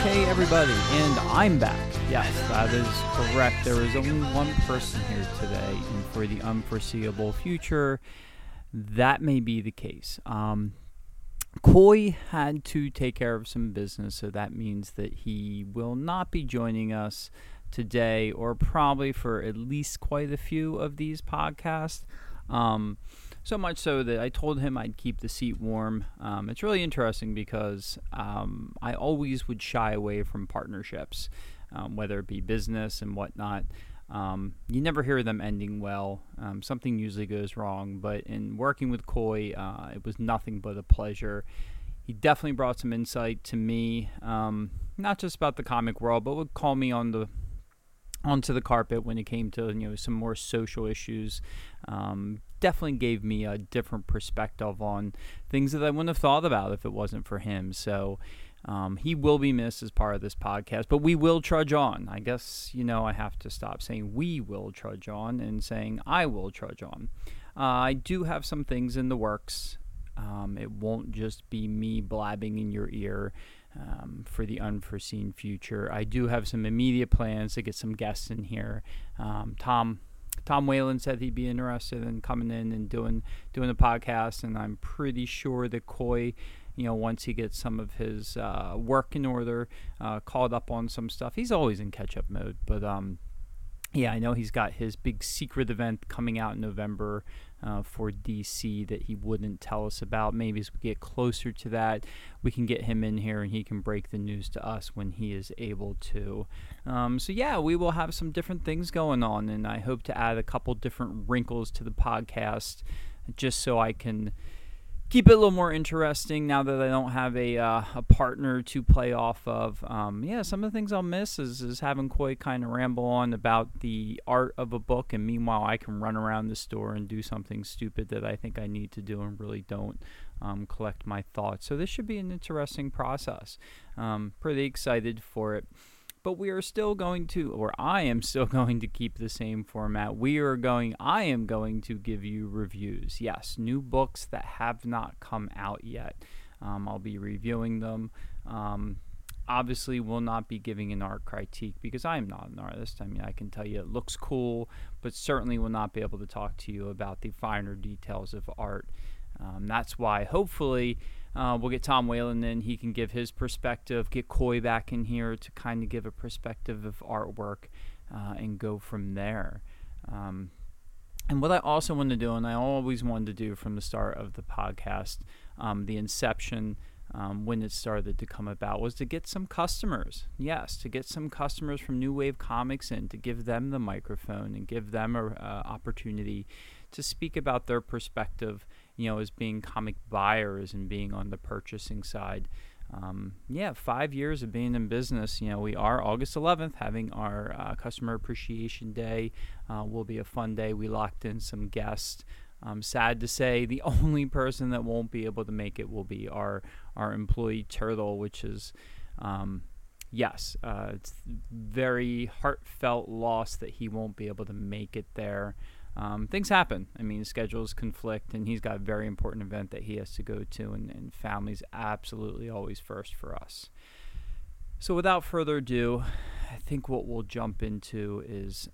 Okay, everybody, and I'm back. Yes, that is correct. There is only one person here today, and for the unforeseeable future, that may be the case. Coy had to take care of some business, so that means that he will not be joining us today, or probably for at least quite a few of these podcasts. So much so that I told him I'd keep the seat warm. It's really interesting because I always would shy away from partnerships, whether it be business and whatnot. You never hear them ending well. Something usually goes wrong. But in working with Coy, it was nothing but a pleasure. He definitely brought some insight to me, not just about the comic world, but would call me onto the carpet when it came to some more social issues. Definitely gave me a different perspective on things that I wouldn't have thought about if it wasn't for him. So he will be missed as part of this podcast, but we will trudge on. I guess I have to stop saying we will trudge on and saying I will trudge on. I do have some things in the works. It won't just be me blabbing in your ear. For the unforeseen future, I do have some immediate plans to get some guests in here. Tom Whalen said he'd be interested in coming in and doing a podcast, and I'm pretty sure that Coy, once he gets some of his work in order, caught up on some stuff. He's always in catch-up mode, but yeah, I know he's got his big secret event coming out in November for DC that he wouldn't tell us about. Maybe as we get closer to that, we can get him in here and he can break the news to us when he is able to. So yeah, we will have some different things going on, and I hope to add a couple different wrinkles to the podcast just so I can keep it a little more interesting now that I don't have a partner to play off of. Some of the things I'll miss is having Coy kind of ramble on about the art of a book, and meanwhile I can run around the store and do something stupid that I think I need to do and really don't, collect my thoughts. So this should be an interesting process. Pretty excited for it. But we are still going to, or I am still going to keep the same format. I am going to give you reviews. Yes, new books that have not come out yet. I'll be reviewing them. Obviously, will not be giving an art critique because I am not an artist. I mean, I can tell you it looks cool, but certainly will not be able to talk to you about the finer details of art. That's why, hopefully, we'll get Tom Whalen in. He can give his perspective, get Coy back in here to kind of give a perspective of artwork, and go from there. And what I also want to do, and I always wanted to do from the start of the podcast, the inception, when it started to come about, was to get some customers. Yes, to get some customers from New Wave Comics in, to give them the microphone and give them an opportunity to speak about their perspective, as being comic buyers and being on the purchasing side. 5 years of being in business. We are August 11th having our Customer Appreciation Day. Will be a fun day. We locked in some guests. Sad to say, the only person that won't be able to make it will be our employee Turtle, which is, it's very heartfelt loss that he won't be able to make it there. Things happen. I mean, schedules conflict, and he's got a very important event that he has to go to, and family's absolutely always first for us. So without further ado, I think what we'll jump into is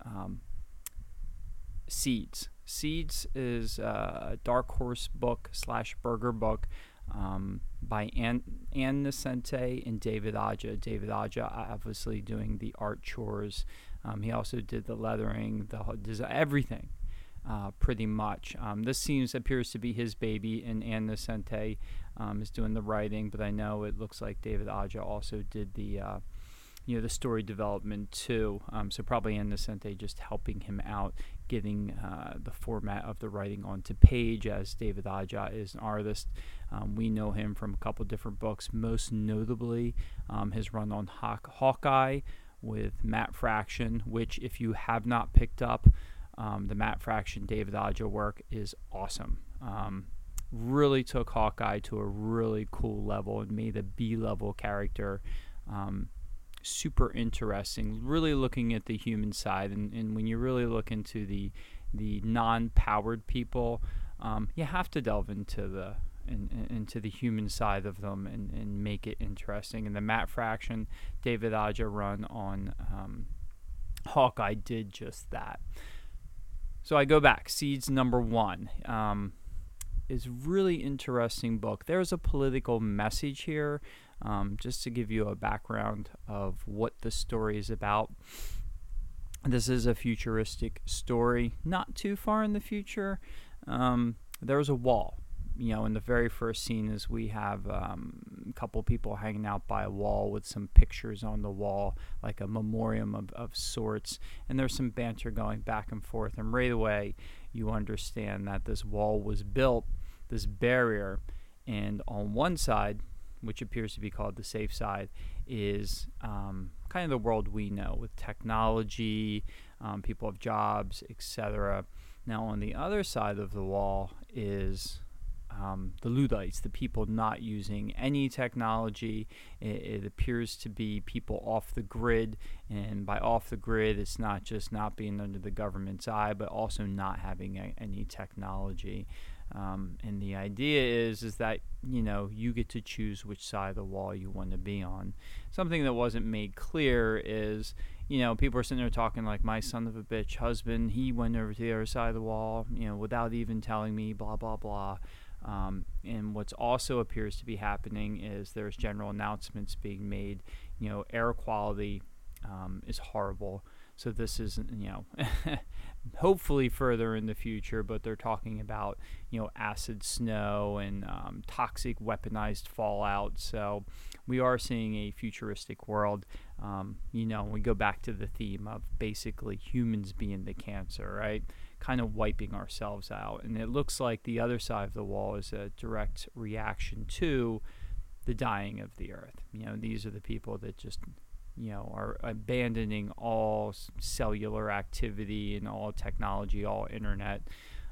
Seeds. Seeds is a Dark Horse book / Burger book by Ann Nocenti and David Aja. David Aja obviously doing the art chores. He also did the lettering, everything. Pretty much. This appears to be his baby, and Ann Nocenti is doing the writing, but I know it looks like David Aja also did the story development too. So probably Ann Nocenti just helping him out, getting the format of the writing onto page, as David Aja is an artist. We know him from a couple different books, most notably his run on Hawkeye with Matt Fraction, which if you have not picked up, the Matt Fraction David Aja work is awesome. Really took Hawkeye to a really cool level and made a B-level character super interesting, really looking at the human side. And when you really look into the non-powered people, you have to delve into into the human side of them and make it interesting. And the Matt Fraction, David Aja run on Hawkeye did just that. So I go back. Seeds #1 is really interesting book. There's a political message here, just to give you a background of what the story is about. This is a futuristic story, not too far in the future. There's a wall. In the very first scene is we have a couple people hanging out by a wall with some pictures on the wall, like a memoriam of sorts, and there's some banter going back and forth, and right away you understand that this wall was built, this barrier, and on one side, which appears to be called the safe side, is kind of the world we know with technology, people have jobs, etc. Now on the other side of the wall is the Luddites, the people not using any technology. It appears to be people off the grid, and by off the grid, it's not just not being under the government's eye, but also not having any technology. And the idea is that you get to choose which side of the wall you want to be on. Something that wasn't made clear is people are sitting there talking like, my son of a bitch husband, he went over to the other side of the wall, without even telling me, blah blah blah. And what's also appears to be happening is there's general announcements being made. Air quality is horrible. So this isn't, hopefully further in the future, but they're talking about, acid snow and toxic weaponized fallout. So we are seeing a futuristic world. We go back to the theme of basically humans being the cancer, right? Kind of wiping ourselves out. And it looks like the other side of the wall is a direct reaction to the dying of the earth. These are the people that just are abandoning all cellular activity and all technology, all internet.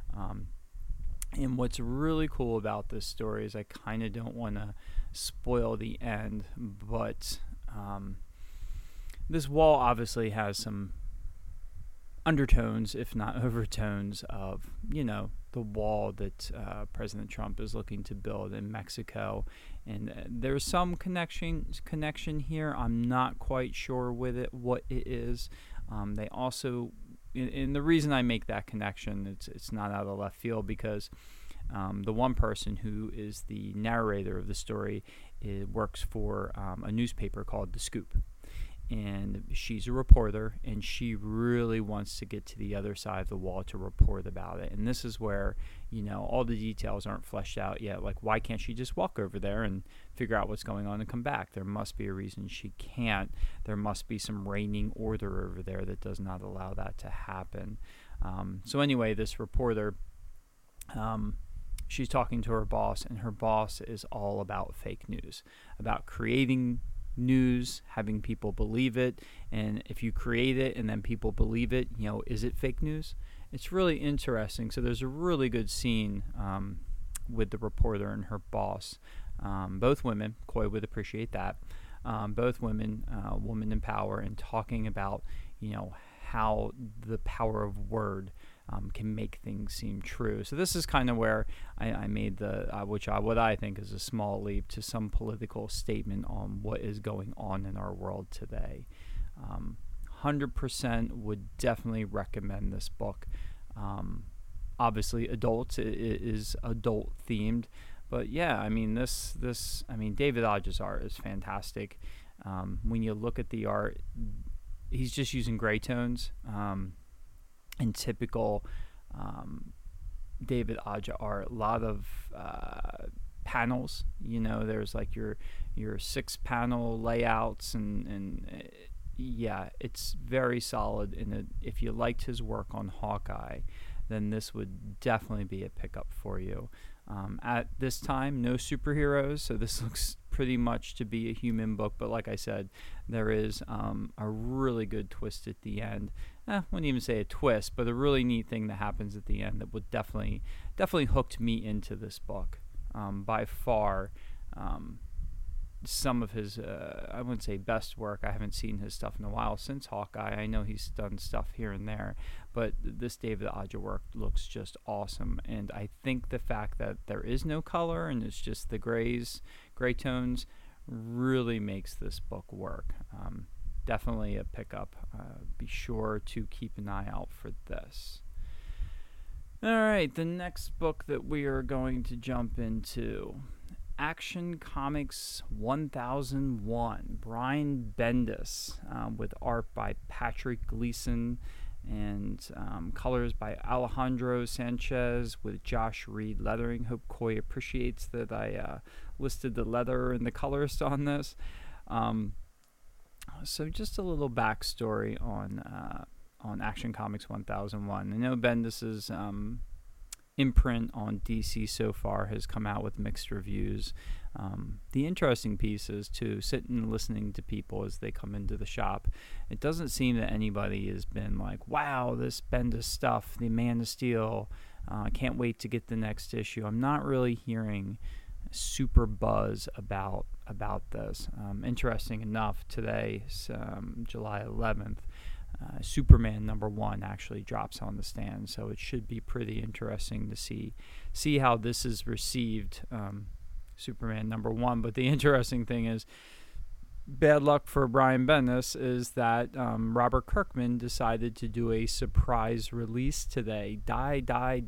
And what's really cool about this story is I kind of don't want to spoil the end, but this wall obviously has some undertones, if not overtones, of, the wall that President Trump is looking to build in Mexico. And there's some connection here. I'm not quite sure with it what it is. They also, and the reason I make that connection, it's not out of left field, because the one person who is the narrator of the story works for a newspaper called The Scoop. And she's a reporter, and she really wants to get to the other side of the wall to report about it. And this is where, all the details aren't fleshed out yet. Like, why can't she just walk over there and figure out what's going on and come back? There must be a reason she can't. There must be some reigning order over there that does not allow that to happen. So anyway, this reporter, she's talking to her boss, and her boss is all about fake news, about creating news, having people believe it. And if you create it and then people believe it, is it fake news? It's really interesting. So there's a really good scene with the reporter and her boss, both women. Coy would appreciate that. Both women, woman in power, and talking about how the power of word can make things seem true. So this is kind of where I made what I think is a small leap to some political statement on what is going on in our world today. 100% would definitely recommend this book. Obviously, adults, it is adult themed, but yeah, David Aja's art is fantastic. When you look at the art, he's just using gray tones. In typical David Aja art, a lot of panels. There's like your 6-panel layouts, and yeah, it's very solid. And if you liked his work on Hawkeye, then this would definitely be a pickup for you. At this time, no superheroes, so this looks pretty much to be a human book, but like I said, there is a really good twist at the end. I wouldn't even say a twist, but a really neat thing that happens at the end that would definitely hooked me into this book. By far, some of his, I wouldn't say best work. I haven't seen his stuff in a while since Hawkeye. I know he's done stuff here and there, but this David Aja work looks just awesome. And I think the fact that there is no color and it's just the gray tones really makes this book work. Definitely a pickup. Be sure to keep an eye out for this. All right, the next book that we are going to jump into, Action Comics 1001, Brian Bendis, with art by Patrick Gleason and colors by Alejandro Sanchez with Josh Reed lettering. Hope Coy appreciates that I listed the leather and the colorist on this. So just a little backstory on Action Comics 1001. I know Bendis's imprint on DC so far has come out with mixed reviews. The interesting piece is to sit and listening to people as they come into the shop. It doesn't seem that anybody has been like, wow, this Bendis stuff, the Man of Steel, I can't wait to get the next issue. I'm not really hearing super buzz about this. Interesting enough, today, July 11th, Superman #1 actually drops on the stand, so it should be pretty interesting to see how this is received. Superman #1, but the interesting thing is, bad luck for Brian Bendis is that Robert Kirkman decided to do a surprise release today. Die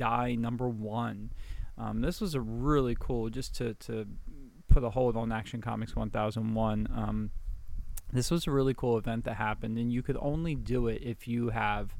#1. This was a really cool, just to put a hold on Action Comics 1001. This was a really cool event that happened, and you could only do it if you have,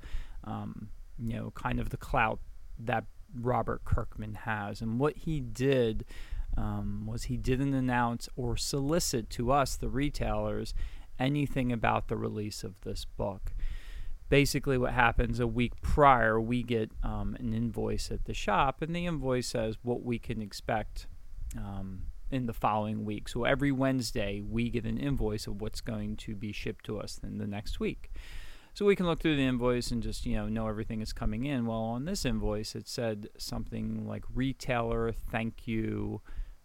kind of the clout that Robert Kirkman has. And what he did was he didn't announce or solicit to us, the retailers, anything about the release of this book. Basically what happens a week prior, we get an invoice at the shop, and the invoice says what we can expect in the following week. So every Wednesday, we get an invoice of what's going to be shipped to us in the next week. So we can look through the invoice and just, know everything is coming in. Well, on this invoice, it said something like retailer, thank you,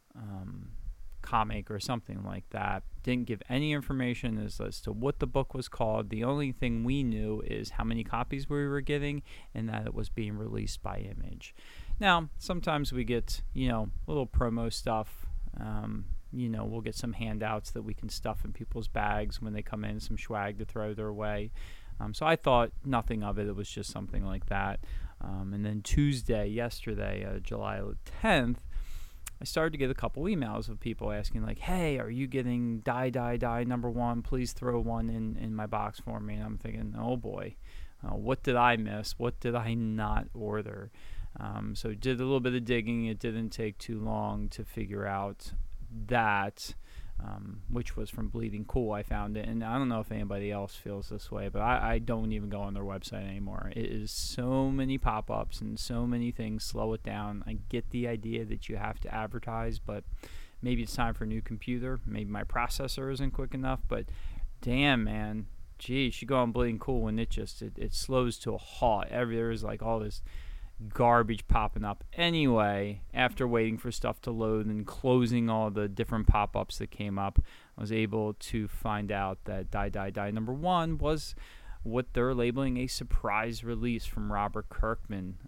comic or something like that. Didn't give any information as to what the book was called. The only thing we knew is how many copies we were getting and that it was being released by Image. Now, sometimes we get, little promo stuff. We'll get some handouts that we can stuff in people's bags when they come in, some swag to throw their way. So I thought nothing of it. It was just something like that. And then yesterday, July 10th, I started to get a couple emails of people asking like, hey, are you getting die #1? Please throw one in my box for me. And I'm thinking, oh boy, what did I miss? What did I not order? So did a little bit of digging. It didn't take too long to figure out that, which was from Bleeding Cool. I found it, and I don't know if anybody else feels this way, but I don't even go on their website anymore. It is so many pop-ups and so many things. Slow it down. I get the idea that you have to advertise, but maybe it's time for a new computer. Maybe my processor isn't quick enough, but damn, man. Geez, you go on Bleeding Cool and it slows to a halt. There's like all this garbage popping up. Anyway, after waiting for stuff to load and closing all the different pop-ups that came up, I was able to find out that Die #1 was what they're labeling a surprise release from Robert Kirkman.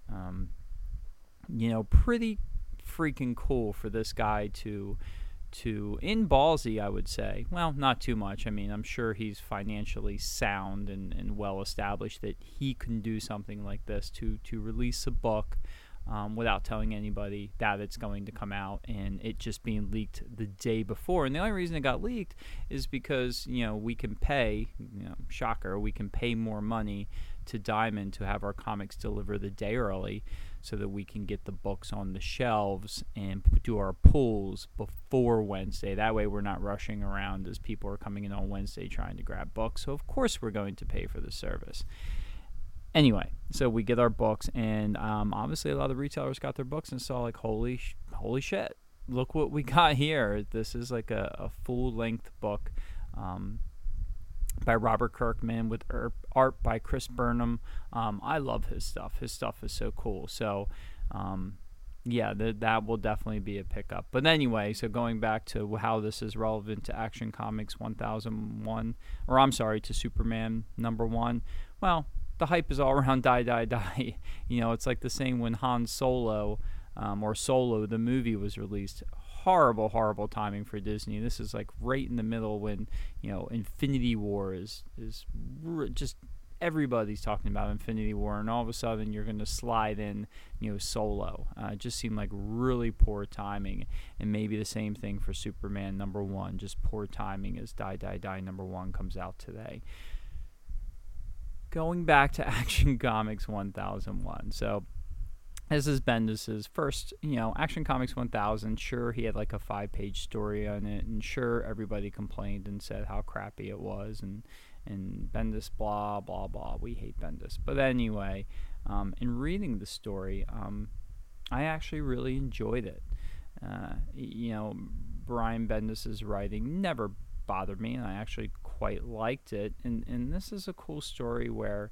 Pretty freaking cool for this guy to in ballsy, I would say. Well, not too much. I mean, I'm sure he's financially sound and well established that he can do something like this to release a book without telling anybody that it's going to come out, and it just being leaked the day before. And the only reason it got leaked is because we can pay, shocker, we can pay more money to Diamond to have our comics deliver the day early, so that we can get the books on the shelves and do our pulls before Wednesday. That way we're not rushing around as people are coming in on Wednesday trying to grab books. So of course we're going to pay for the service. Anyway, so we get our books, and obviously a lot of retailers got their books and saw like, holy shit, look what we got here. This is like a full-length book by Robert Kirkman with art by Chris Burnham. I love his stuff. His stuff is so cool. So, Yeah, that will definitely be a pickup. But anyway, so going back to how this is relevant to Action Comics 1001, or I'm sorry, to Superman #1, well, the hype is all around Die, Die, Die. It's like the same when Han Solo, or Solo, the movie was released. Horrible, horrible timing for Disney. This is like right in the middle when, Infinity War is just everybody's talking about Infinity War, and all of a sudden you're going to slide in, Solo. It just seemed like really poor timing, and maybe the same thing for Superman #1, just poor timing as Die, Die, Die #1 comes out today. Going back to Action Comics 1001, so this is Bendis's first, Action Comics 1000. Sure, he had like a 5-page story on it, and sure, everybody complained and said how crappy it was, and Bendis, blah, blah, blah. We hate Bendis. But anyway, in reading the story, I actually really enjoyed it. Brian Bendis' writing never bothered me, and I actually quite liked it. And this is a cool story where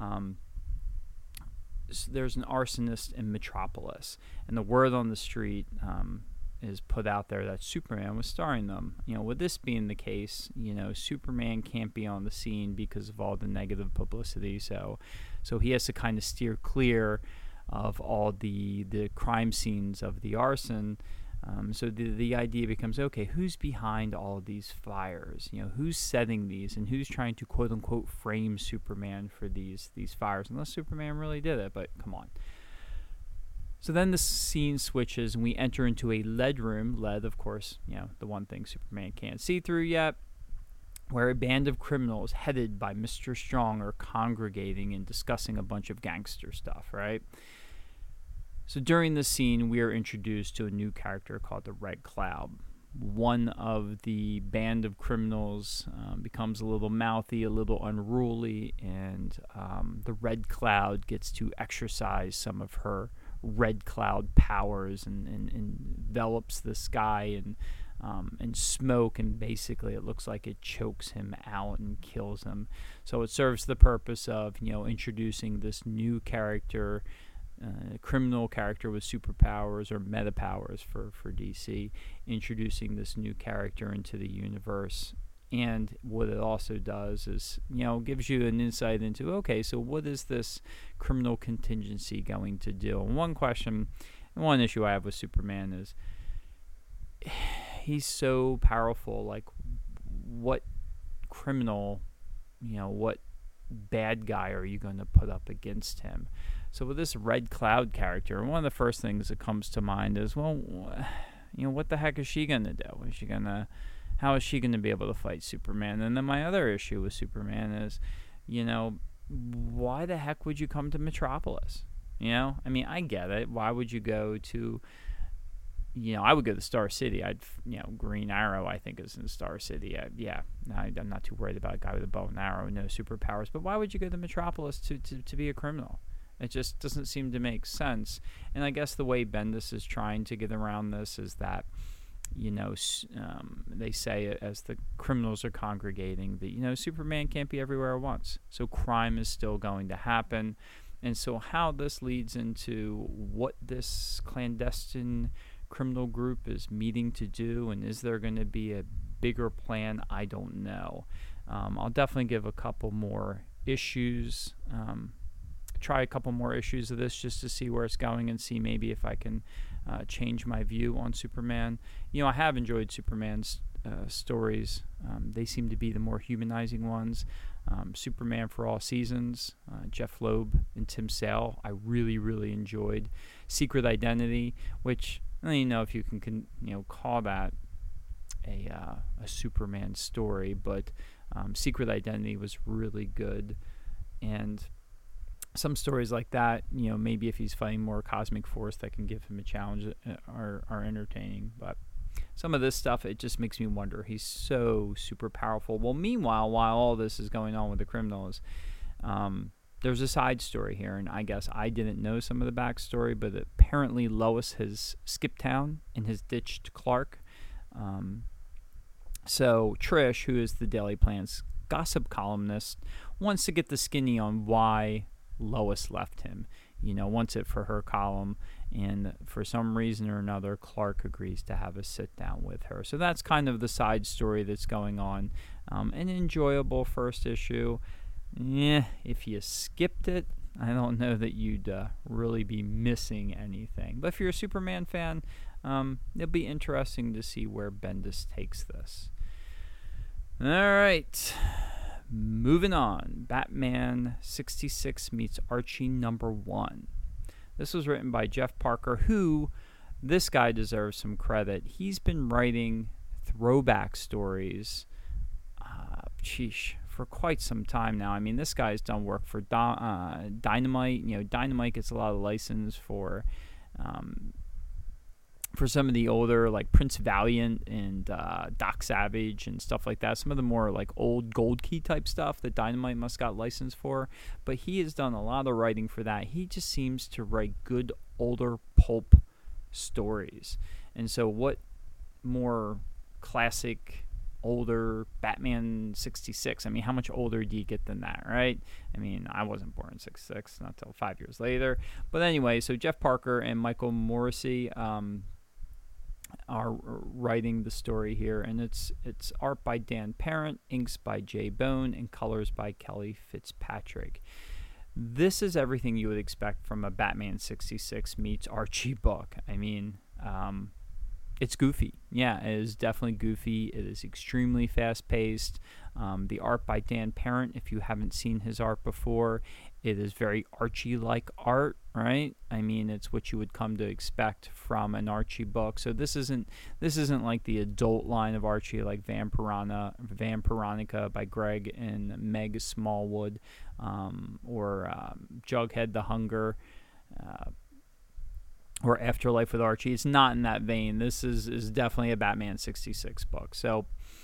there's an arsonist in Metropolis, and the word on the street is put out there that Superman was starring them. With this being the case, Superman can't be on the scene because of all the negative publicity, so he has to kind of steer clear of all the crime scenes of the arson. So the idea becomes, okay, who's behind all of these fires? Who's setting these, and who's trying to quote unquote frame Superman for these fires? Unless Superman really did it, but come on. So then the scene switches, and we enter into a lead room. Lead, of course, the one thing Superman can't see through yet, where a band of criminals headed by Mr. Strong are congregating and discussing a bunch of gangster stuff, right? So during the scene, we are introduced to a new character called the Red Cloud. One of the band of criminals becomes a little mouthy, a little unruly, and the Red Cloud gets to exercise some of her Red Cloud powers and envelops the sky and smoke, and basically it looks like it chokes him out and kills him. So it serves the purpose of introducing this new character, criminal character with superpowers or meta powers for DC, introducing this new character into the universe. And what it also does is, gives you an insight into, okay, so what is this criminal contingency going to do? And one issue I have with Superman is he's so powerful. Like, what criminal, what bad guy are you going to put up against him? So with this Red Cloud character, one of the first things that comes to mind is, well, what the heck is she going to do? How is she going to be able to fight Superman? And then my other issue with Superman is, why the heck would you come to Metropolis? I get it. Why would you go to, I would go to Star City. Green Arrow, I think, is in Star City. I'm not too worried about a guy with a bow and arrow, no superpowers. But why would you go to Metropolis to be a criminal? It just doesn't seem to make sense. And I guess the way Bendis is trying to get around this is that, they say as the criminals are congregating that, Superman can't be everywhere at once. So crime is still going to happen. And so how this leads into what this clandestine criminal group is meeting to do, and is there going to be a bigger plan, I don't know. I'll definitely give a couple more issues, try a couple more issues of this just to see where it's going and see maybe if I can change my view on Superman. I have enjoyed Superman's stories. They seem to be the more humanizing ones. Superman for All Seasons, Jeff Loeb and Tim Sale, I really, really enjoyed. Secret Identity, which I don't even know if you can call that a Superman story, but Secret Identity was really good. And some stories like that, maybe if he's fighting more cosmic force that can give him a challenge, are entertaining. But some of this stuff, it just makes me wonder. He's so super powerful. Well, meanwhile, while all this is going on with the criminals, there's a side story here, and I guess I didn't know some of the backstory, but apparently Lois has skipped town and has ditched Clark. So Trish, who is the Daily Planet's gossip columnist, wants to get the skinny on why Lois left him. wants it for her column. And for some reason or another, Clark agrees to have a sit down with her. So that's kind of the side story that's going on. An enjoyable first issue. If you skipped it, I don't know that you'd really be missing anything. But if you're a Superman fan, it'll be interesting to see where Bendis takes this. All right, moving on. Batman 66 meets Archie #1. This was written by Jeff Parker, who, this guy deserves some credit. He's been writing throwback stories, for quite some time now. I mean, this guy's done work for Dynamite. Dynamite gets a lot of license for some of the older, like Prince Valiant and Doc Savage and stuff like that. Some of the more like old Gold Key type stuff that Dynamite must got license for. But he has done a lot of writing for that. He just seems to write good older pulp stories. And so what more classic older Batman 66? I mean, how much older do you get than that, right? I mean, I wasn't born in 66, not till 5 years later. But anyway, so Jeff Parker and Michael Morrissey are writing the story here, and it's art by Dan Parent, inks by Jay Bone, and colors by Kelly Fitzpatrick. This is everything you would expect from a Batman 66 meets Archie book. I mean, it's goofy. Yeah, it is definitely goofy. It is extremely fast-paced. The art by Dan Parent, if you haven't seen his art before, it is very Archie-like art, right? I mean, it's what you would come to expect from an Archie book. So this isn't like the adult line of Archie, like Vampironica by Greg and Meg Smallwood, or Jughead the Hunger, or Afterlife with Archie. It's not in that vein. This is definitely a Batman 66 book. So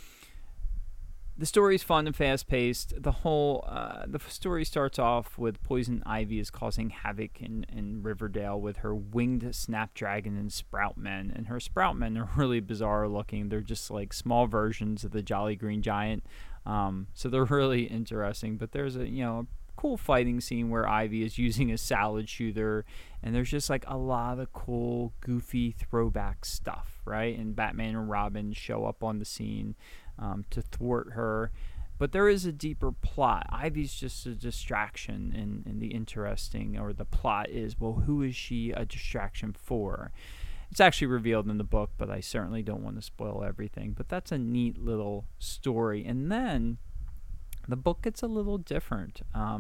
the story is fun and fast-paced. The story starts off with Poison Ivy is causing havoc in Riverdale with her winged Snapdragon and Sproutmen. And her Sproutmen are really bizarre looking. They're just like small versions of the Jolly Green Giant. So they're really interesting. But there's a cool fighting scene where Ivy is using a salad shooter, and there's just like a lot of cool, goofy throwback stuff, right? And Batman and Robin show up on the scene to thwart her. But there is a deeper plot. Ivy's just a distraction, and the plot is, well, who is she a distraction for? It's actually revealed in the book, but I certainly don't want to spoil everything. But that's a neat little story. And then the book gets a little different.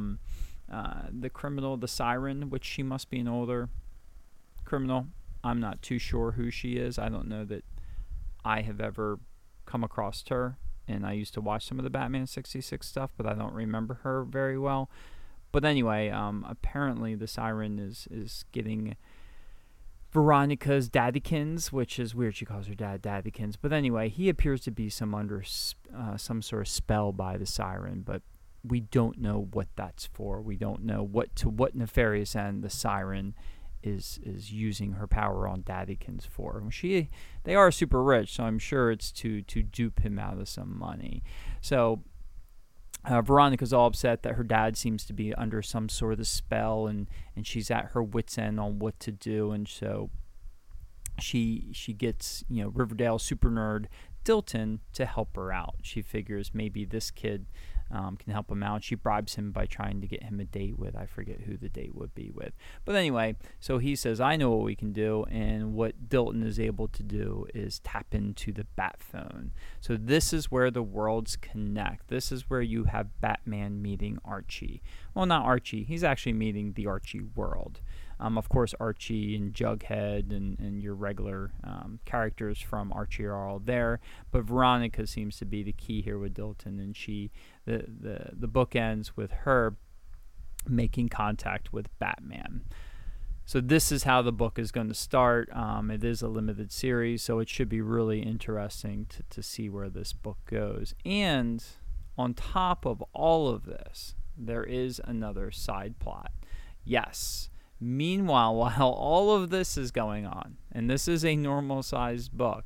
The criminal, the Siren, which she must be an older criminal. I'm not too sure who she is. I don't know that I have ever come across her. And I used to watch some of the Batman 66 stuff, but I don't remember her very well. But anyway, apparently the Siren is getting Veronica's daddykins, which is weird. She calls her dad daddykins. But anyway, he appears to be under some sort of spell by the Siren, but we don't know what that's for. We don't know what nefarious end the Siren is using her power on daddykins for. They are super rich, so I'm sure it's to dupe him out of some money. So Veronica's all upset that her dad seems to be under some sort of spell, and she's at her wit's end on what to do, and so she gets Riverdale super nerd Dilton to help her out. She figures maybe this kid can help him out. She bribes him by trying to get him a date with, I forget who the date would be with. But anyway, so he says, I know what we can do, and what Dilton is able to do is tap into the Bat Phone. So this is where the worlds connect. This is where you have Batman meeting Archie. Well, not Archie. He's actually meeting the Archie world. Of course, Archie and Jughead and your regular characters from Archie are all there, but Veronica seems to be the key here with Dilton, and the book ends with her making contact with Batman. So this is how the book is going to start. It is a limited series, so it should be really interesting to see where this book goes. And on top of all of this, there is another side plot. Yes. Meanwhile, while all of this is going on, and this is a normal-sized book,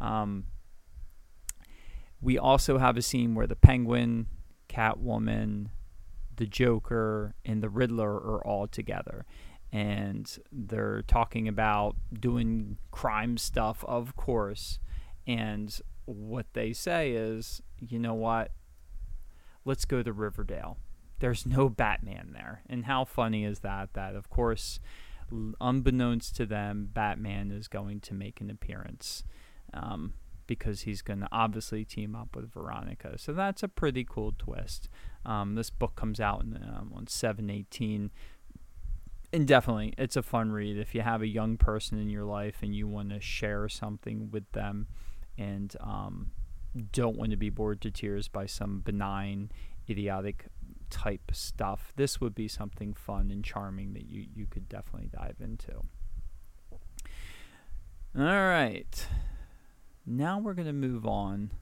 we also have a scene where the Penguin, Catwoman, the Joker, and the Riddler are all together. and they're talking about doing crime stuff, of course. And what they say is, you know what? Let's go to Riverdale. There's no Batman there. And how funny is that? That, of course, unbeknownst to them, Batman is going to make an appearance because he's going to obviously team up with Veronica. So that's a pretty cool twist. This book comes out on 7/18. And definitely, it's a fun read. If you have a young person in your life and you want to share something with them and don't want to be bored to tears by some benign, idiotic type stuff, this would be something fun and charming that you could definitely dive into. All right. Now we're going to move on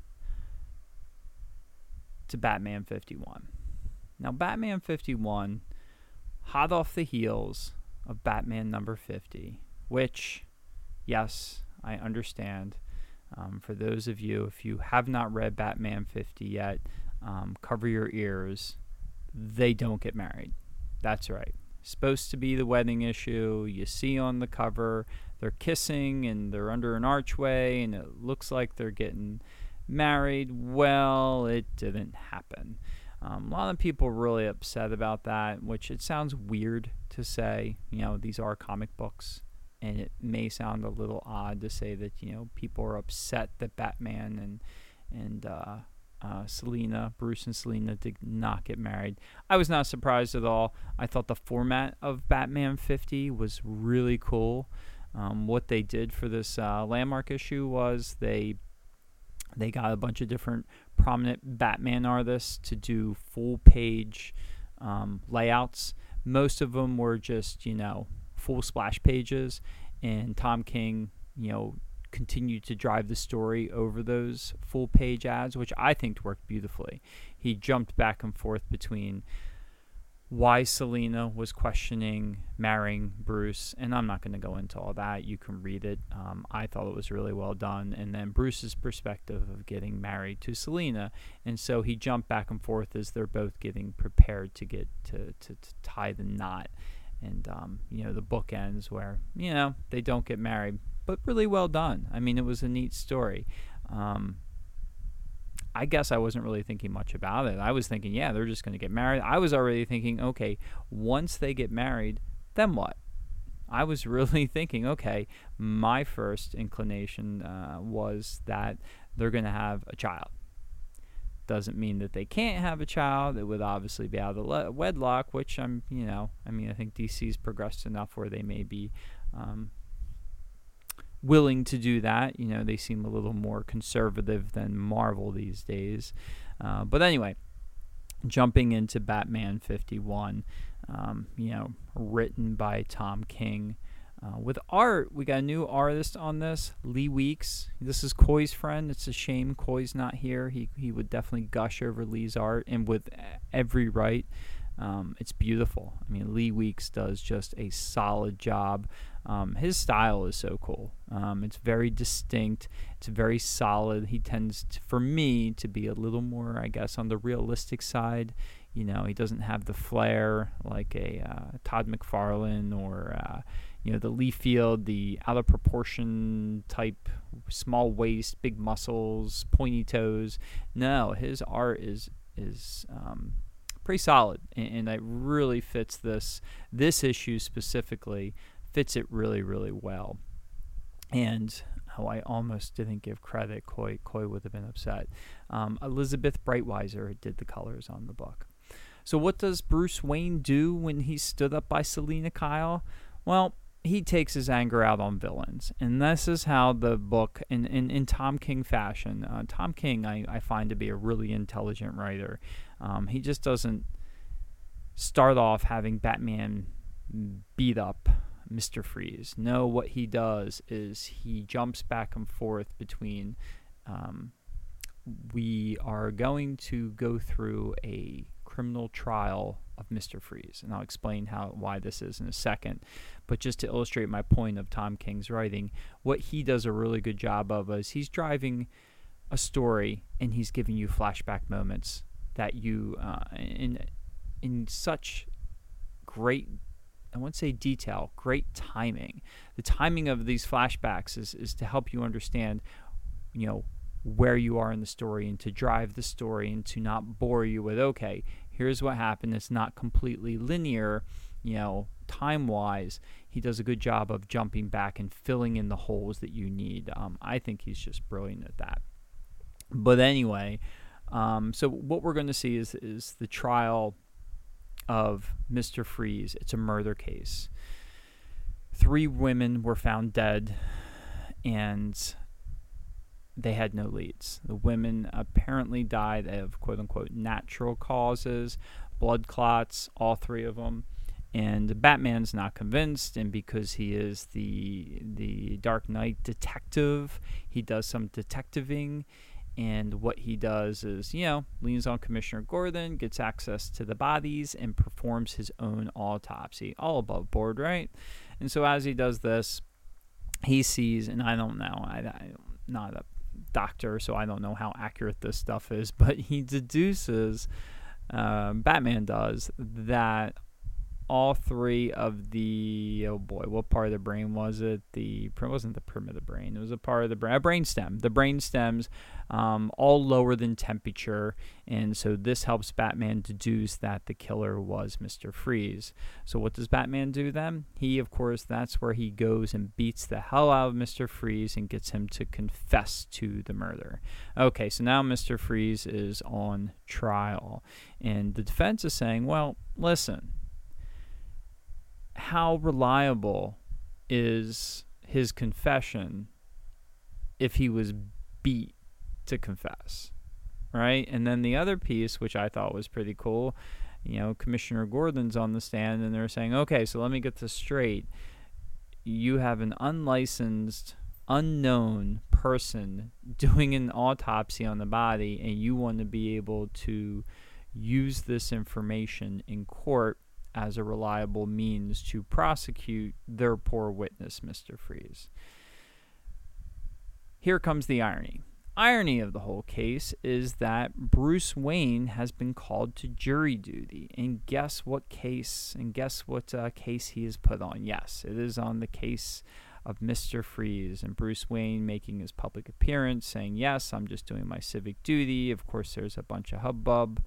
to Batman 51. Now, Batman 51, hot off the heels of Batman number 50, which, yes, I understand. For those of you, if you have not read Batman 50 yet, cover your ears. They don't get married. That's right. Supposed to be the wedding issue. You see on the cover, they're kissing and they're under an archway and it looks like they're getting married. Well, it didn't happen. A lot of people are really upset about that, which it sounds weird to say. You know, these are comic books, and it may sound a little odd to say that, you know, people are upset that Batman and Selina, Bruce and Selina, did not get married. I was not surprised at all. I thought the format of Batman 50 was really cool. What they did for this landmark issue was they got a bunch of different prominent Batman artists to do full-page layouts. Most of them were just, you know, full splash pages, and Tom King, you know, continued to drive the story over those full-page ads, which I think worked beautifully. He jumped back and forth between why Selina was questioning marrying Bruce, and I'm not going to go into all that. You can read it. I thought it was really well done. And then Bruce's perspective of getting married to Selina, and so he jumped back and forth as they're both getting prepared to get to tie the knot. And you know, the book ends where, you know, they don't get married, but really well done. I mean, it was a neat story. I guess I wasn't really thinking much about it. I was thinking, yeah, they're just going to get married. I was already thinking, okay, once they get married, then what? I was really thinking, okay, my first inclination was that they're going to have a child. Doesn't mean that they can't have a child. It would obviously be out of wedlock, which I think DC's progressed enough where they may be willing to do that. You know, they seem a little more conservative than Marvel these days. But anyway, jumping into Batman 51, you know, written by Tom King. With art, we got a new artist on this, Lee Weeks. This is Coy's friend. It's a shame Coy's not here. He would definitely gush over Lee's art, and with every right. It's beautiful. I mean, Lee Weeks does just a solid job. His style is so cool. It's very distinct. It's very solid. He tends, for me, to be a little more, I guess, on the realistic side. You know, he doesn't have the flair like a Todd McFarlane or, you know, the Liefeld, the out of proportion type, small waist, big muscles, pointy toes. No, his art is pretty solid, and it really fits this issue specifically. Fits it really, really well. And I almost didn't give credit. Coy would have been upset. Elizabeth Breitweiser did the colors on the book. So what does Bruce Wayne do when he's stood up by Selina Kyle? Well, he takes his anger out on villains. And this is how the book, in Tom King fashion, Tom King I find to be a really intelligent writer. He just doesn't start off having Batman beat up Mr. Freeze. No, what he does is he jumps back and forth between we are going to go through a criminal trial of Mr. Freeze, and I'll explain why this is in a second. But just to illustrate my point of Tom King's writing, what he does a really good job of is he's driving a story and he's giving you flashback moments that you in such great I won't say detail, great timing. The timing of these flashbacks is to help you understand, where you are in the story and to drive the story and to not bore you with, okay, here's what happened. It's not completely linear, time-wise. He does a good job of jumping back and filling in the holes that you need. I think he's just brilliant at that. But anyway, so what we're going to see is the trial of Mr. Freeze. It's a murder case. 3 women were found dead, and they had no leads. The women apparently died of quote-unquote natural causes, blood clots, all 3 of them. And Batman's not convinced, and because he is the Dark Knight detective, he does some detectiving. And what he does is, leans on Commissioner Gordon, gets access to the bodies, and performs his own autopsy. All above board, right? And so as he does this, he sees, and I don't know, I'm not a doctor, so I don't know how accurate this stuff is, but he deduces, Batman does, that all 3 of the, what part of the brain was it? It wasn't the primitive brain. It was a part of the brain, a brainstem. The brainstems, all lower than temperature, and so this helps Batman deduce that the killer was Mr. Freeze. So what does Batman do then? He, of course, that's where he goes and beats the hell out of Mr. Freeze and gets him to confess to the murder. Okay, so now Mr. Freeze is on trial, and the defense is saying, well, listen, how reliable is his confession if he was beat to confess, right? And then the other piece, which I thought was pretty cool, Commissioner Gordon's on the stand, and they're saying, okay, so let me get this straight. You have an unlicensed, unknown person doing an autopsy on the body, and you want to be able to use this information in court as a reliable means to prosecute their poor witness, Mr. Freeze. Here comes the irony. Irony of the whole case is that Bruce Wayne has been called to jury duty, and guess what case he is put on? Yes, it is on the case of Mr. Freeze, and Bruce Wayne making his public appearance saying, yes, I'm just doing my civic duty. Of course, there's a bunch of hubbub.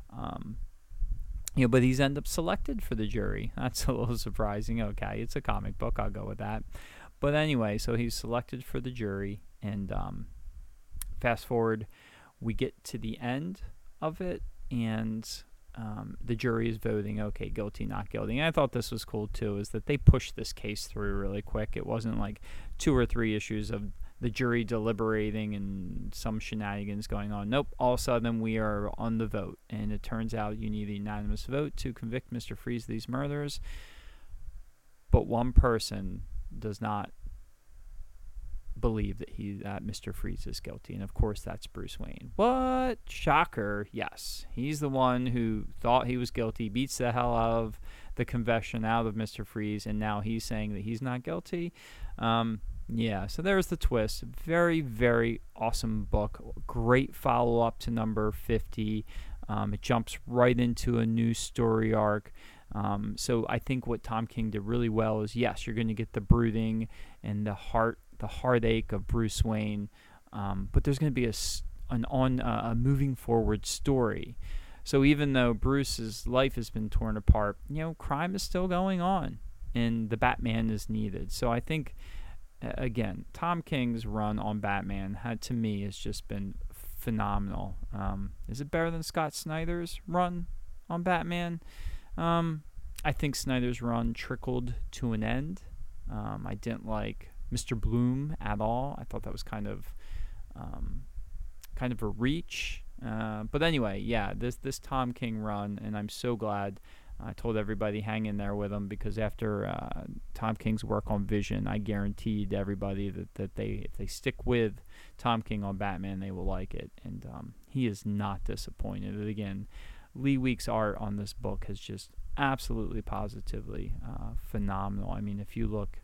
But he's ended up selected for the jury. That's a little surprising. Okay, it's a comic book. I'll go with that. But anyway, so he's selected for the jury. And fast forward, we get to the end of it. And the jury is voting, okay, guilty, not guilty. And I thought this was cool, too, is that they pushed this case through really quick. It wasn't like 2 or 3 issues of the jury deliberating and some shenanigans going on. Nope, all of a sudden we are on the vote, and it turns out you need a unanimous vote to convict Mr. Freeze of these murders, but one person does not believe that Mr. Freeze is guilty, and of course that's Bruce Wayne. What? Shocker, yes. He's the one who thought he was guilty, beats the hell out of the confession out of Mr. Freeze, and now he's saying that he's not guilty. Yeah, so there's the twist. Very, very awesome book. Great follow-up to number 50. It jumps right into a new story arc. So I think what Tom King did really well is, yes, you're going to get the brooding and the heartache of Bruce Wayne, but there's going to be a moving forward story. So even though Bruce's life has been torn apart, crime is still going on, and the Batman is needed. So I think, again, Tom King's run on Batman to me has just been phenomenal. Is it better than Scott Snyder's run on Batman? I think Snyder's run trickled to an end. I didn't like Mr. Bloom at all. I thought that was kind of a reach. But anyway, yeah, this Tom King run, and I'm so glad. I told everybody hang in there with him, because after Tom King's work on Vision, I guaranteed everybody that if they stick with Tom King on Batman, they will like it. And he is not disappointed. And again, Lee Week's art on this book is just absolutely positively phenomenal. I mean, if you look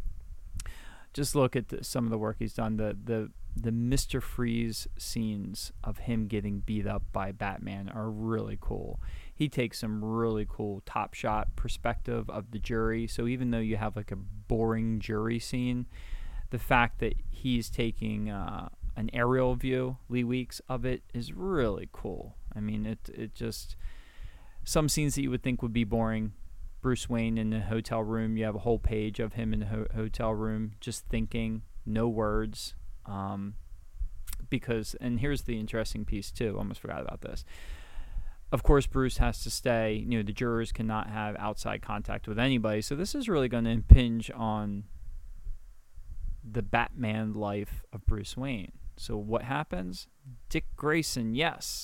at some of the work he's done, the Mr. Freeze scenes of him getting beat up by Batman are really cool. he takes some really cool top shot perspective of the jury. So even though you have like a boring jury scene, the fact that he's taking an aerial view, Lee Weeks, of it is really cool. I mean, it just, some scenes that you would think would be boring. Bruce Wayne in the hotel room, you have a whole page of him in the hotel room just thinking, no words. Because, and here's the interesting piece too, almost forgot about this. Of course, Bruce has to stay, the jurors cannot have outside contact with anybody, so this is really going to impinge on the Batman life of Bruce Wayne. So what happens? Dick Grayson,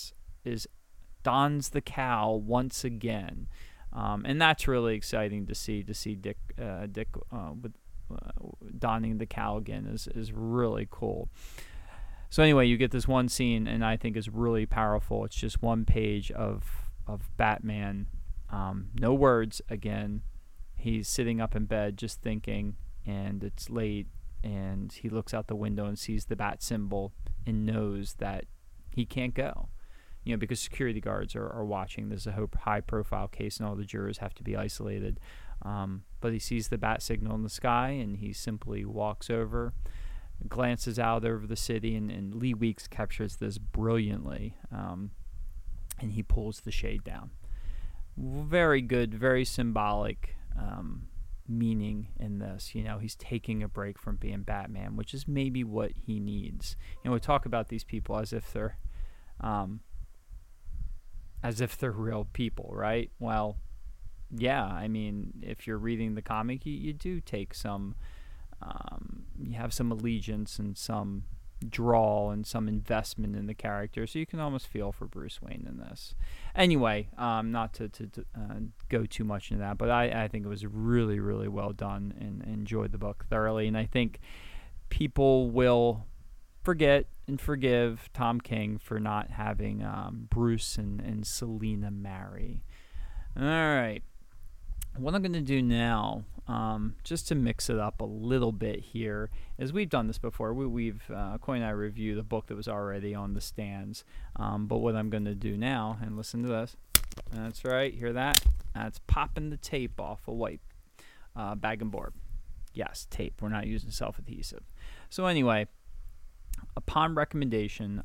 dons the cowl once again. And that's really exciting to see Dick with donning the cowl again is really cool. So anyway, you get this one scene, and I think is really powerful. It's just one page of Batman, no words again. He's sitting up in bed just thinking, and it's late, and he looks out the window and sees the bat symbol and knows that he can't go, because security guards are watching. This is a high-profile case, and all the jurors have to be isolated. But he sees the bat signal in the sky, and he simply walks over, glances out over the city, and Lee Weeks captures this brilliantly, and he pulls the shade down. Very good, very symbolic meaning in this. He's taking a break from being Batman, which is maybe what he needs. We talk about these people as if they're real people, right? Well, yeah, I mean, if you're reading the comic, you do take some, you have some allegiance and some drawl and some investment in the character, so you can almost feel for Bruce Wayne in this. Anyway, not to go too much into that, but I think it was really, really well done and enjoyed the book thoroughly, and I think people will forget and forgive Tom King for not having Bruce and Selina marry. All right. What I'm going to do now, just to mix it up a little bit here, is we've done this before. Coy and I reviewed the book that was already on the stands. But what I'm going to do now, and listen to this. That's right. Hear that? That's popping the tape off a white bag and board. Yes, tape. We're not using self-adhesive. So anyway, upon recommendation,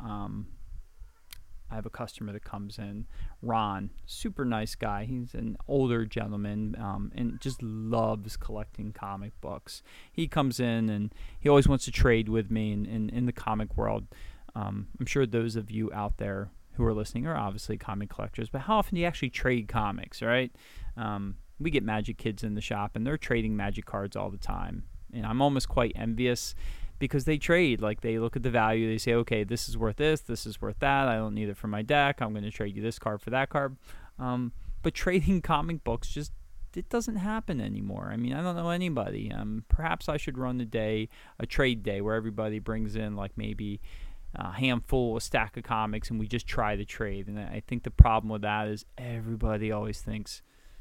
I have a customer that comes in, Ron, super nice guy. He's an older gentleman and just loves collecting comic books. He comes in and he always wants to trade with me in the comic world. I'm sure those of you out there who are listening are obviously comic collectors, but how often do you actually trade comics, right? We get Magic Kids in the shop, and they're trading Magic cards all the time. And I'm almost quite envious because they trade. Like, they look at the value, they say, okay, this is worth this is worth that, I don't need it for my deck, I'm going to trade you this card for that card. But trading comic books, it doesn't happen anymore. I mean, I don't know anybody. Perhaps I should run a trade day where everybody brings in like maybe a handful, a stack of comics, and we just try to trade. And I think the problem with that is everybody always thinks,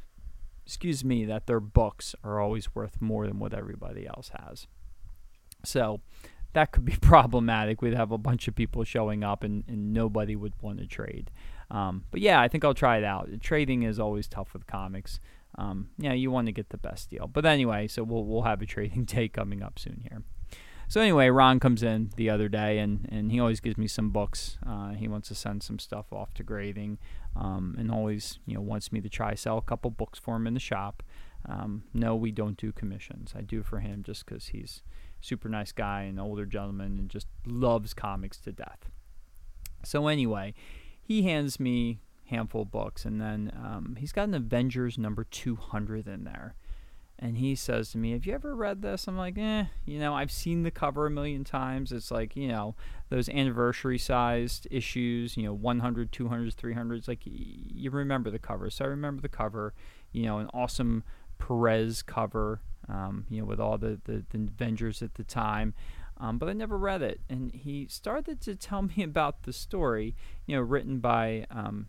that their books are always worth more than what everybody else has. So that could be problematic. We'd have a bunch of people showing up and nobody would want to trade. But yeah, I think I'll try it out. Trading is always tough with comics. You want to get the best deal. But anyway, so we'll have a trading day coming up soon here. So anyway, Ron comes in the other day and he always gives me some books. He wants to send some stuff off to grading, and always wants me to try sell a couple books for him in the shop. No, we don't do commissions. I do for him just because he's super nice guy and older gentleman and just loves comics to death. So anyway, he hands me a handful of books, and then he's got an Avengers number 200 in there. And he says to me, have you ever read this? I'm like, I've seen the cover a million times. It's like, those anniversary-sized issues, 100, 200s, 300s. Like, you remember the cover. So I remember the cover, an awesome Perez cover, with all the Avengers at the time. But I never read it. And he started to tell me about the story, written by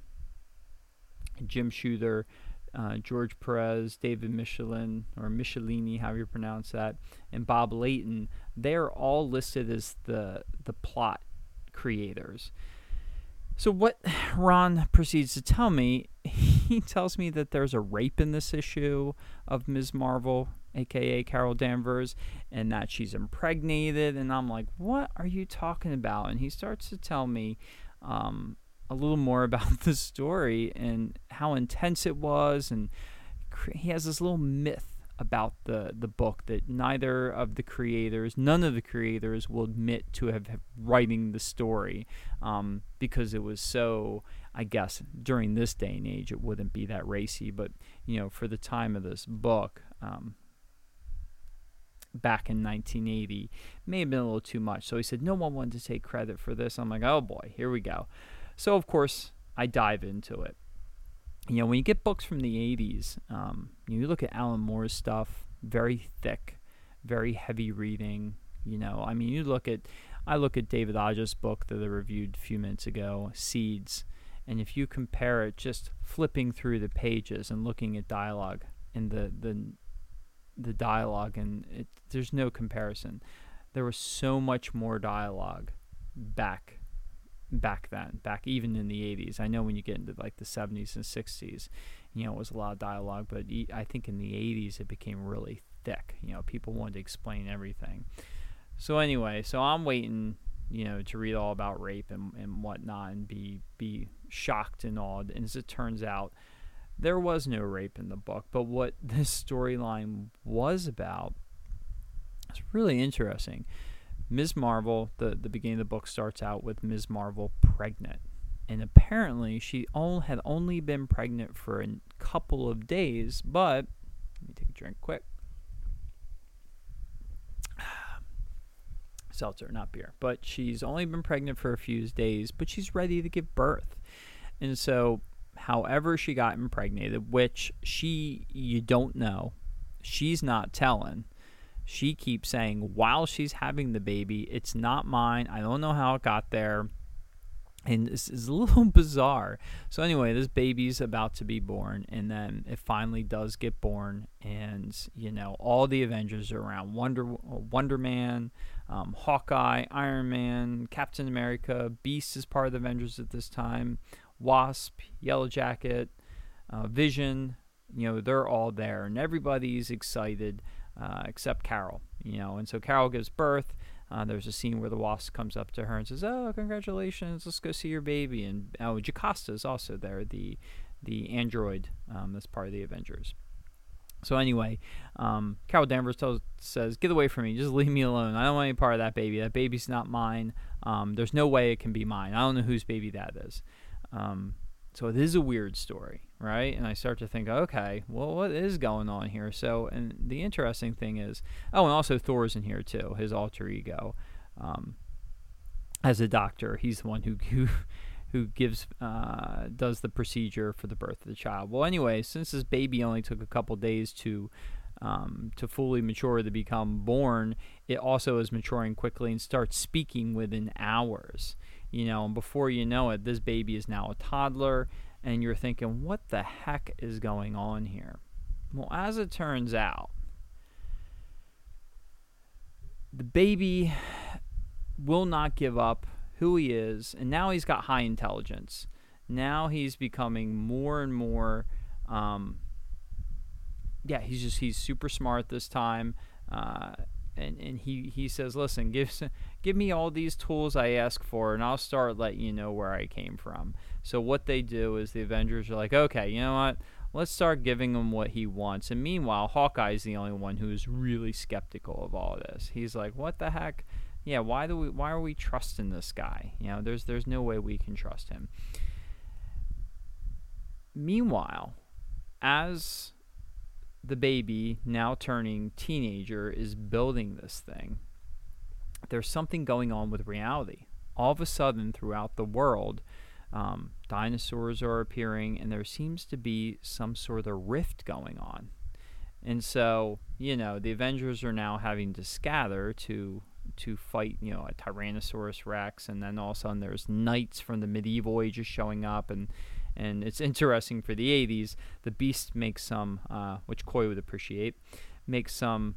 Jim Shooter, George Perez, David Michelin, or Michelini, however you pronounce that, and Bob Layton. They're all listed as the plot creators. So what Ron proceeds to tell me, he tells me that there's a rape in this issue of Ms. Marvel, aka Carol Danvers, and that she's impregnated. And I'm like, what are you talking about? And he starts to tell me a little more about the story and how intense it was. And he has this little myth about the book that none of the creators will admit to have writing the story, because it was so, I guess during this day and age it wouldn't be that racy, but for the time of this book, back in 1980, may have been a little too much. So he said no one wanted to take credit for this. I'm like, oh boy, here we go. So of course I dive into it. When you get books from the 80s, you look at Alan Moore's stuff, very thick, very heavy reading. I look at David Aja's book that I reviewed a few minutes ago, Seeds, and if you compare it, just flipping through the pages and looking at dialogue and the dialogue, and there's no comparison. There was so much more dialogue back then, back even in the 80s. I know when you get into like the 70s and 60s, it was a lot of dialogue, but I think in the 80s it became really thick. People wanted to explain everything. So anyway, I'm waiting, to read all about rape and whatnot and be shocked and awed. And as it turns out, there was no rape in the book, but what this storyline was about is really interesting. Ms. Marvel, the beginning of the book starts out with Ms. Marvel pregnant. And apparently she had only been pregnant for a couple of days, but let me take a drink quick. Seltzer, not beer. But she's only been pregnant for a few days, but she's ready to give birth. And so, however she got impregnated, which you don't know, she's not telling. She keeps saying while she's having the baby, it's not mine. I don't know how it got there. And this is a little bizarre. So anyway, this baby's about to be born, and then it finally does get born. And, all the Avengers are around. Wonder Man, Hawkeye, Iron Man, Captain America, Beast is part of the Avengers at this time, Wasp, Yellow Jacket, Vision, they're all there. And everybody's excited. Except Carol, and so Carol gives birth. There's a scene where the Wasp comes up to her and says, "Oh, congratulations! Let's go see your baby." And Jocasta is also there, the android that's part of the Avengers. So anyway, Carol Danvers says, "Get away from me! Just leave me alone. I don't want any part of that baby. That baby's not mine. There's no way it can be mine. I don't know whose baby that is." So it is a weird story, right? And I start to think, okay, well, what is going on here? So, and the interesting thing is, and also Thor's in here too, his alter ego, as a doctor. He's the one who does the procedure for the birth of the child. Well, anyway, since this baby only took a couple days to fully mature, to become born, it also is maturing quickly and starts speaking within hours. And before you know it, this baby is now a toddler, and you're thinking, what the heck is going on here? Well, as it turns out, the baby will not give up who he is, and now he's got high intelligence. Now he's becoming more and more, he's super smart this time. And he says, listen, give me all these tools I ask for, and I'll start letting you know where I came from. So what they do is the Avengers are like, okay, you know what? Let's start giving him what he wants. And meanwhile, Hawkeye's the only one who's really skeptical of all of this. He's like, what the heck? Yeah, why are we trusting this guy? There's no way we can trust him. Meanwhile, as the baby, now turning teenager, is building this thing, there's something going on with reality. All of a sudden, throughout the world, dinosaurs are appearing, and there seems to be some sort of rift going on. And so, the Avengers are now having to scatter to fight, a Tyrannosaurus Rex, and then all of a sudden there's knights from the medieval ages showing up, and it's interesting for the 80s, the Beast makes some, which Coy would appreciate, makes some,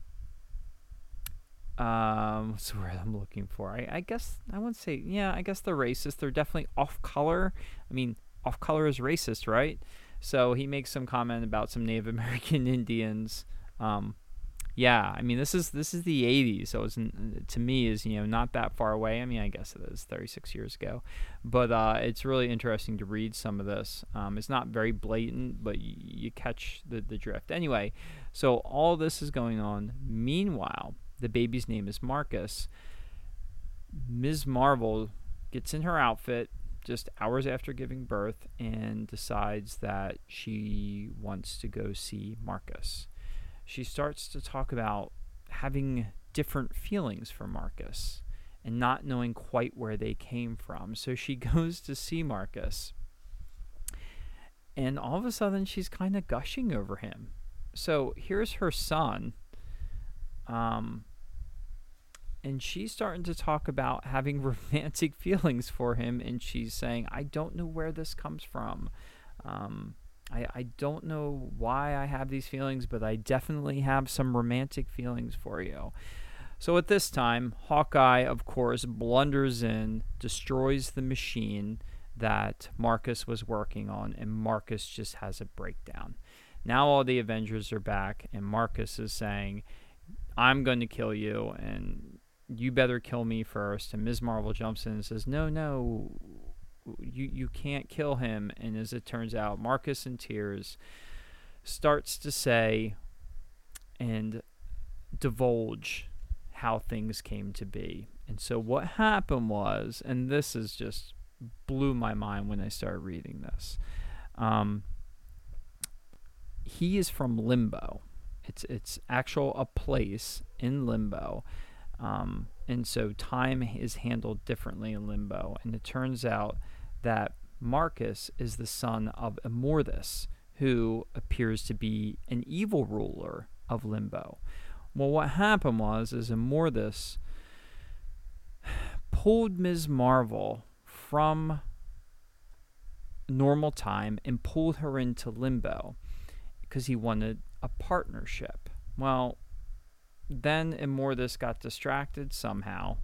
what's the word I'm looking for? I guess, I wouldn't say, I guess they're racist. They're definitely off-color. I mean, off-color is racist, right? So he makes some comment about some Native American Indians. Yeah, I mean, this is the 80s, so it's, to me, is, not that far away. I mean, I guess it is 36 years ago, but it's really interesting to read some of this. It's not very blatant, but you catch the drift. Anyway, so all this is going on. Meanwhile, the baby's name is Marcus. Ms. Marvel gets in her outfit just hours after giving birth and decides that she wants to go see Marcus. She starts to talk about having different feelings for Marcus and not knowing quite where they came from. So she goes to see Marcus, and all of a sudden she's kind of gushing over him. So here's her son, and she's starting to talk about having romantic feelings for him, and she's saying, I don't know where this comes from. I don't know why I have these feelings, but I definitely have some romantic feelings for you. So at this time, Hawkeye, of course, blunders in, destroys the machine that Marcus was working on, and Marcus just has a breakdown. Now all the Avengers are back, and Marcus is saying, I'm going to kill you, and you better kill me first. And Ms. Marvel jumps in and says, no, you can't kill him. And as it turns out, Marcus, in tears, starts to say and divulge how things came to be. And so what happened was, and this is just blew my mind when I started reading this, he is from Limbo. It's actual a place in Limbo. And so time is handled differently in Limbo. And it turns out that Marcus is the son of Immortus, who appears to be an evil ruler of Limbo. Well, what happened was Immortus pulled Ms. Marvel from normal time and pulled her into Limbo because he wanted a partnership. Well, then Immortus got distracted somehow.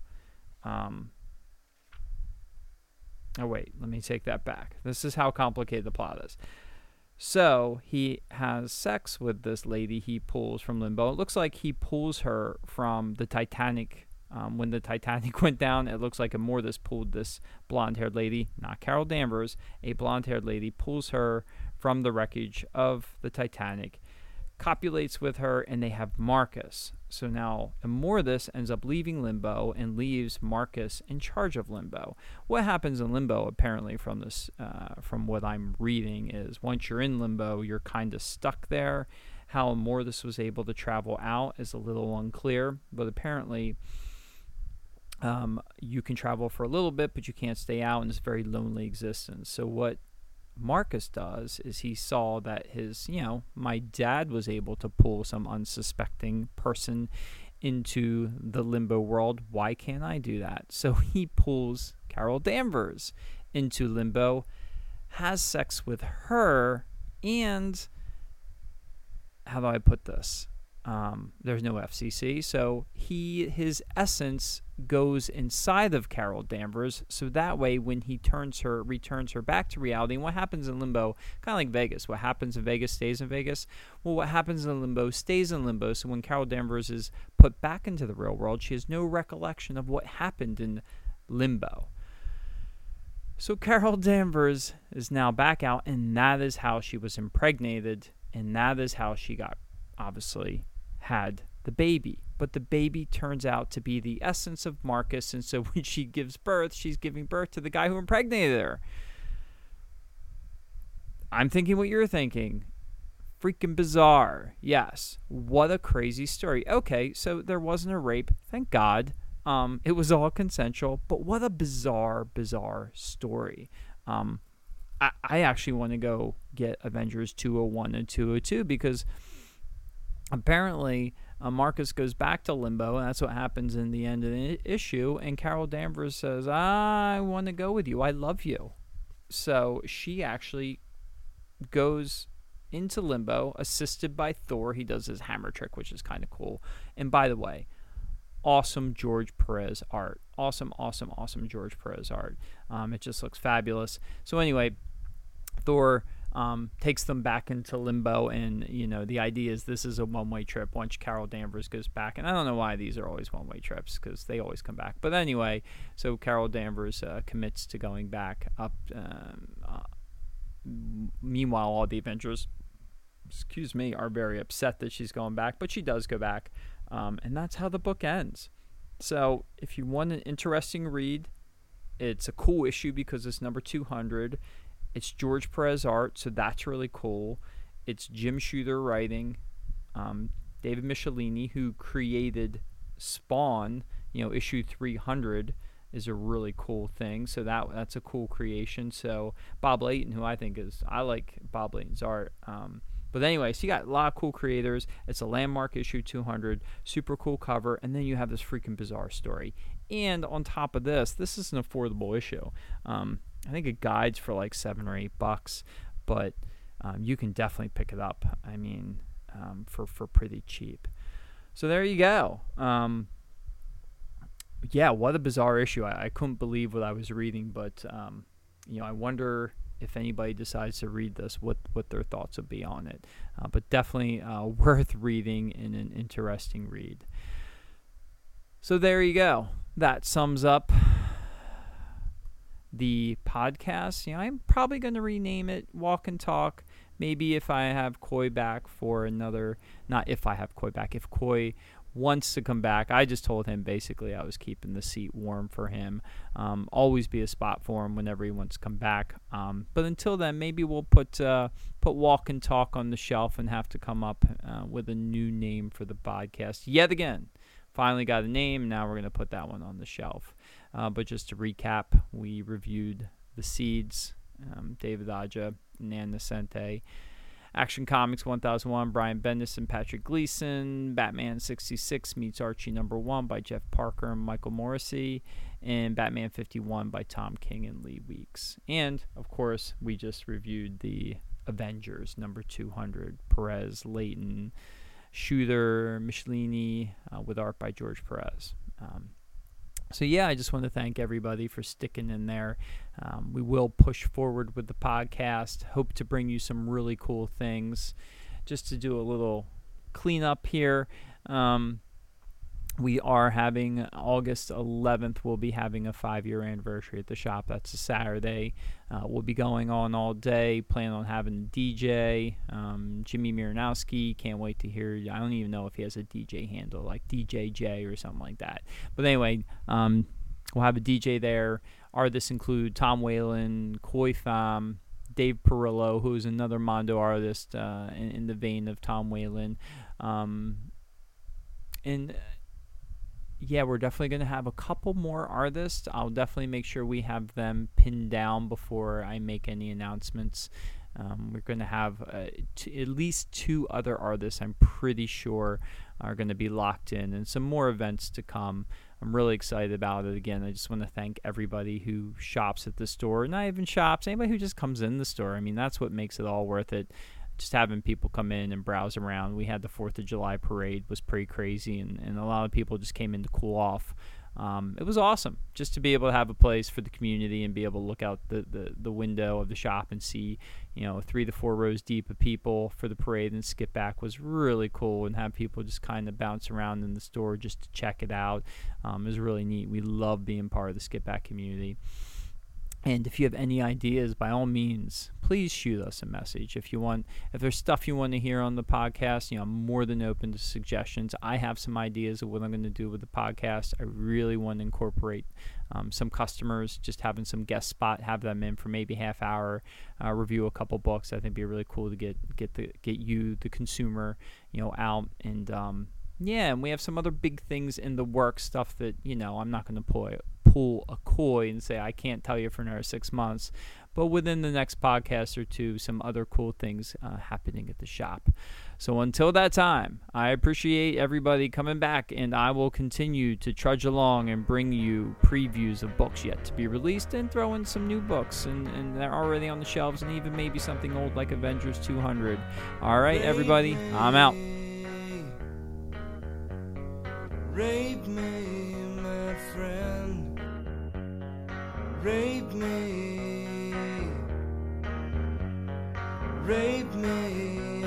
Oh, wait, let me take that back. This is how complicated the plot is. So he has sex with this lady he pulls from Limbo. It looks like he pulls her from the Titanic. When the Titanic went down, it looks like Immortus pulled this blonde-haired lady, not Carol Danvers, a blonde-haired lady, pulls her from the wreckage of the Titanic, copulates with her, and they have Marcus. So now Immortus ends up leaving Limbo and leaves Marcus in charge of Limbo. What happens in Limbo, apparently, from this, from what I'm reading, is once you're in Limbo, you're kind of stuck there. How Immortus was able to travel out is a little unclear, but apparently you can travel for a little bit, but you can't stay out, and it's a very lonely existence. So what Marcus does is he saw that my dad was able to pull some unsuspecting person into the Limbo world. Why can't I do that? So he pulls Carol Danvers into Limbo, has sex with her, and how do I put this? There's no FCC, so his essence goes inside of Carol Danvers, so that way when he returns her back to reality. And what happens in Limbo, kind of like Vegas, what happens in Vegas stays in Vegas. Well, what happens in Limbo stays in Limbo, so when Carol Danvers is put back into the real world, she has no recollection of what happened in Limbo. So Carol Danvers is now back out, and that is how she was impregnated, and that is how she obviously had the baby. But the baby turns out to be the essence of Marcus, and so when she gives birth, she's giving birth to the guy who impregnated her. I'm thinking what you're thinking. Freaking bizarre. Yes. What a crazy story. Okay, so there wasn't a rape. Thank God. It was all consensual, but what a bizarre story. I actually want to go get Avengers 201 and 202 because apparently Marcus goes back to Limbo, and that's what happens in the end of the issue, and Carol Danvers says, I want to go with you. I love you. So she actually goes into Limbo, assisted by Thor. He does his hammer trick, which is kind of cool. And by the way, awesome George Perez art. Awesome George Perez art. It just looks fabulous. So anyway, Thor takes them back into limbo. And, the idea is this is a one-way trip once Carol Danvers goes back. And I don't know why these are always one-way trips, because they always come back. But anyway, so Carol Danvers commits to going back up. Meanwhile, all the Avengers, are very upset that she's going back, but she does go back. And that's how the book ends. So if you want an interesting read, it's a cool issue because it's number 200. It's George Perez art, so that's really cool. It's Jim Shooter writing. David Michelini, who created Spawn, issue 300, is a really cool thing. So that's a cool creation. So Bob Layton, who I like Bob Layton's art. But anyway, so you got a lot of cool creators. It's a landmark issue 200, super cool cover, and then you have this freaking bizarre story. And on top of this is an affordable issue. I think it guides for like $7 or $8, but you can definitely pick it up. I mean, for pretty cheap. So there you go. Yeah, what a bizarre issue. I couldn't believe what I was reading, but I wonder if anybody decides to read this, what their thoughts would be on it. But definitely worth reading and an interesting read. So there you go. That sums up the podcast. I'm probably going to rename it Walk and Talk. Maybe if I have Coy back for another, not if I have Coy back, if Coy wants to come back. I just told him basically I was keeping the seat warm for him. Always be a spot for him whenever he wants to come back. But until then, maybe we'll put Walk and Talk on the shelf and have to come up with a new name for the podcast. Yet again, finally got a name. Now we're going to put that one on the shelf. But just to recap, we reviewed The Seeds, David Aja, Nan Nocente, Action Comics 1001, Brian Bendis and Patrick Gleason, Batman 66 meets Archie #1 by Jeff Parker and Michael Morrissey, and Batman 51 by Tom King and Lee Weeks. And, of course, we just reviewed the Avengers, number 200, Perez, Layton, Shooter, Michelini, with art by George Perez. So, yeah, I just want to thank everybody for sticking in there. We will push forward with the podcast. Hope to bring you some really cool things. Just to do a little cleanup here, we are having August 11th. We'll be having a 5-year anniversary at the shop. That's a Saturday. We'll be going on all day. Plan on having a DJ. Jimmy Miranowski. Can't wait to hear. I don't even know if he has a DJ handle like DJJ or something like that. But anyway, we'll have a DJ there. Artists include Tom Whalen, Koi Pham, Dave Perillo, who is another Mondo artist in the vein of Tom Whalen. Yeah, we're definitely going to have a couple more artists. I'll definitely make sure we have them pinned down before I make any announcements. We're going to have at least 2 other artists, I'm pretty sure, are going to be locked in, and some more events to come. I'm really excited about it. Again, I just want to thank everybody who shops at the store. Not even shops, anybody who just comes in the store. I mean, that's what makes it all worth it. Just having people come in and browse around. We had the 4th of July parade, was pretty crazy, and a lot of people just came in to cool off. It was awesome just to be able to have a place for the community and be able to look out the window of the shop and see, 3 to 4 rows deep of people for the parade and skip back was really cool, and have people just kind of bounce around in the store just to check it out. It was really neat. We love being part of the skip back community. And if you have any ideas, by all means, please shoot us a message. If there's stuff you want to hear on the podcast, I'm more than open to suggestions. I have some ideas of what I'm going to do with the podcast. I really want to incorporate some customers, just having some guest spot, have them in for maybe half hour, review a couple books. I think it'd be really cool to get you, the consumer, out. And and we have some other big things in the works, stuff that I'm not going to pull a Coy and say I can't tell you for another 6 months, but within the next podcast or 2, some other cool things happening at the shop. So until that time, I appreciate everybody coming back, and I will continue to trudge along and bring you previews of books yet to be released, and throw in some new books and they're already on the shelves, and even maybe something old like Avengers 200. All right, everybody, I'm out. Rape me, my friend. Rape me. Rape me